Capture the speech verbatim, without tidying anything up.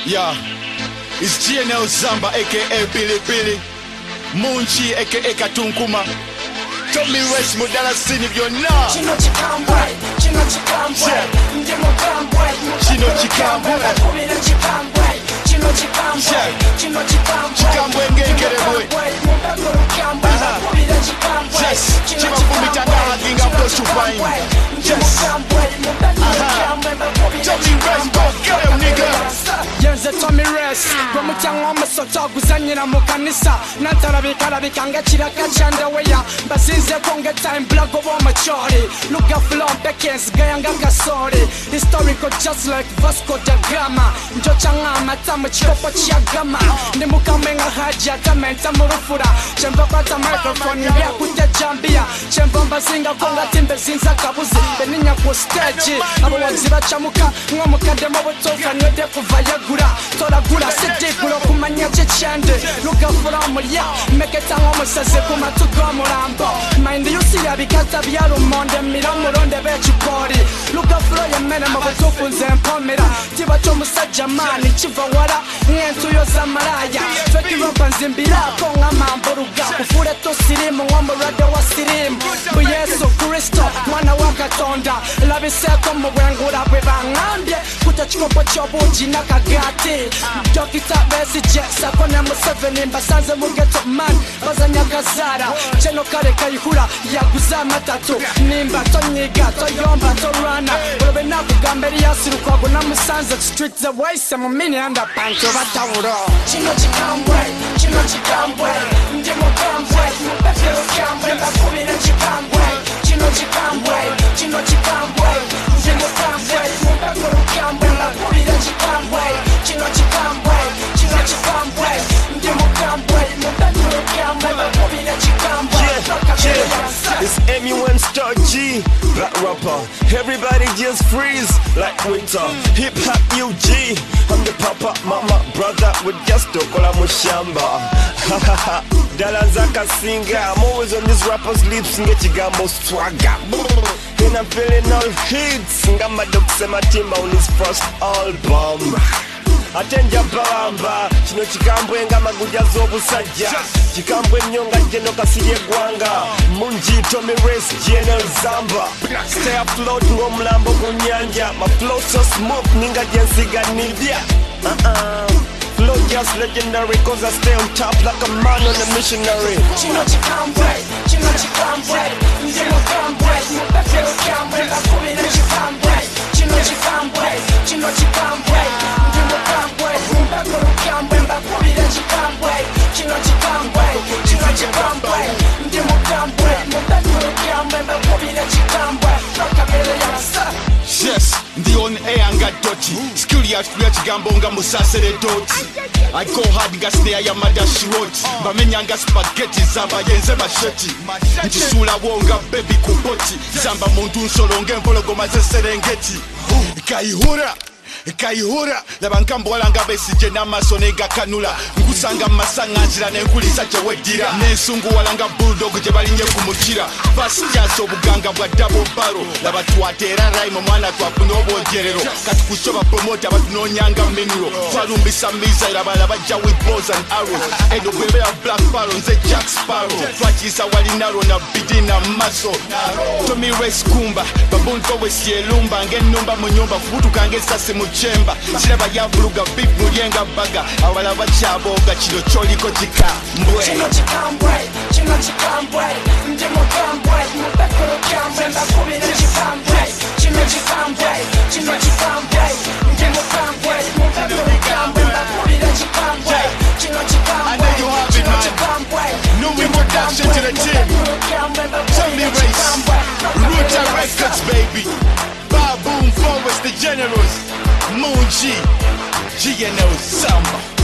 Yeah, it's G N L Zamba aka Billy Billy, Munchi aka Katunkuma. Tommy West Mudala Sin if you're not. Chino Chikambwe, Chino Chikambwe, Ndemo Kambwe, Chino Chikambwe, Chikambwe, Chino Chikambwe, Chino Chikambwe, Chikambwe ngengere boy. Yes, Chiba Fumitanga Ginga Boshu Pine. Yes, Tommy West, go get him nigga. Yenze Tommy West, Romutyanga omusota guzanyira mu kanisa natarabika nga kiraka kyandeweya basinze konge time black oba omachori luga flow Beckens gayanga kasori historical just like Vasco da Gama njo changa amata mu kikopo kyagama ndi mukamenga haja tamenta mu rufura kyemva kwata microphone mbya kujya jambia kyemva mbazinga konga timbe zinza kabuzi beninya ku stage abo wanzi bacamuka nko mukademo butoka nwede kuva yagura toragura sidikulo kumanya cyende luga from ya meketa ngomusaze ku matuko murambo mind you see abikata byaro monde miramuronde becipori luga flow yemene mu butufunze mpomera tiba cyo musajja mani kiva wara nyentu yo zamaraya feki ropa nzimbira ko nkamamburuga kufure to sirimu nkomurade wa sirimu bu Yesu Kristo mwana wa Katonda labiseko mu bwengura bwe bangambye kutachikopo cyobuji nakagati Dokita Besigye sakona Museveni mbasanze mu ghetto man bazanyakazara cheno kare kayihura yaguza matatu nimba tonyiga toyomba torana olobe nakugamberi yasirukwago namusanze street the way some mini under panto batawuro chino chikambwe chino chikambwe ndimo kambwe mupefero kambwe bakubira chikambwe chino chikambwe chino chikambwe ndimo kambwe mupefero kambwe bakubira chikambwe chino chikambwe chino chikambwe ndimo kambwe mupefero kambwe bakubira chikambwe It's M U N Star G, black rapper. Everybody just freeze like winter. Hip hop U G, I'm the papa, mama, brother with just to kola mushamba. Dalanzaka singer, I'm always on this rapper's lips. Ngechigambo swagger. And I'm feeling all hits. Ngamba doksema timba on his first album. Atenja bamba, chino chikambwe nga maguja z'obusajja chikambwe nyonga jeno kasirye gwanga Munji Tommy West G N L Zamba stay afloat ng'omulambo ku nyanja my flow so smooth ninga jensiga nibya uh-uh. Flow just legendary cause I stay on top like a man on a missionary Chino chikambwe, chino chikambwe ndimo kambwe, mupefero kambwe bakubira chikambwe Chino chikambwe, chino chikambwe ndimo kambwe, mupefero kambwe bakubira chikambwe Chino chikambwe, chino chikambwe ndimo kambwe, mupefero kambwe bakubira chikambwe bakamere yasa Yes, ndi on air nga doti skill ya tuya chigambo nga musasere doti I go hard nga snare ya madashi roti bamenya nga spaghetti zamba yenze masheti ntisula wonga baby kuboti zamba muntu nsolo ngempologoma zeserengeti kaihura Kaihura labankambola nga Besigye n'amaso negakanula nkusanga masanga nzira nenkulisa kyewedira nensunguwala nga bulldog gye balinye ku mukira basijasa obuganga bwa double barrel laba twatera rhyme omwana twafuna obwogerero kati kusoba promote abatunoonyanga mineral twalumbisa misaire abalala bajja with bows and arrows eno bwebera Black Sparrow nze Jack Sparrow twakiisa walinaro na bidi na maso Tommy West kumba babunto wesyelumba ng'ennumba mu nyumba fubutuka ng'essasi mu chemba siraba yavuluga beef mulyenga baga awala bakyaboga kino kyoliko kikambwe Chino chikambwe, chino chikambwe ndimo kambwe, mupefero kambwe bakubira chikambwe Chino chikambwe, chino chikambwe ndimo kambwe, mupefero kambwe bakubira chikambwe Chino chikambwe, I know you have it, man. New introduction to the team. Tommy West, Ruta Records, baby. Baboon Forest, the Generals. Munji, G N L Zamba.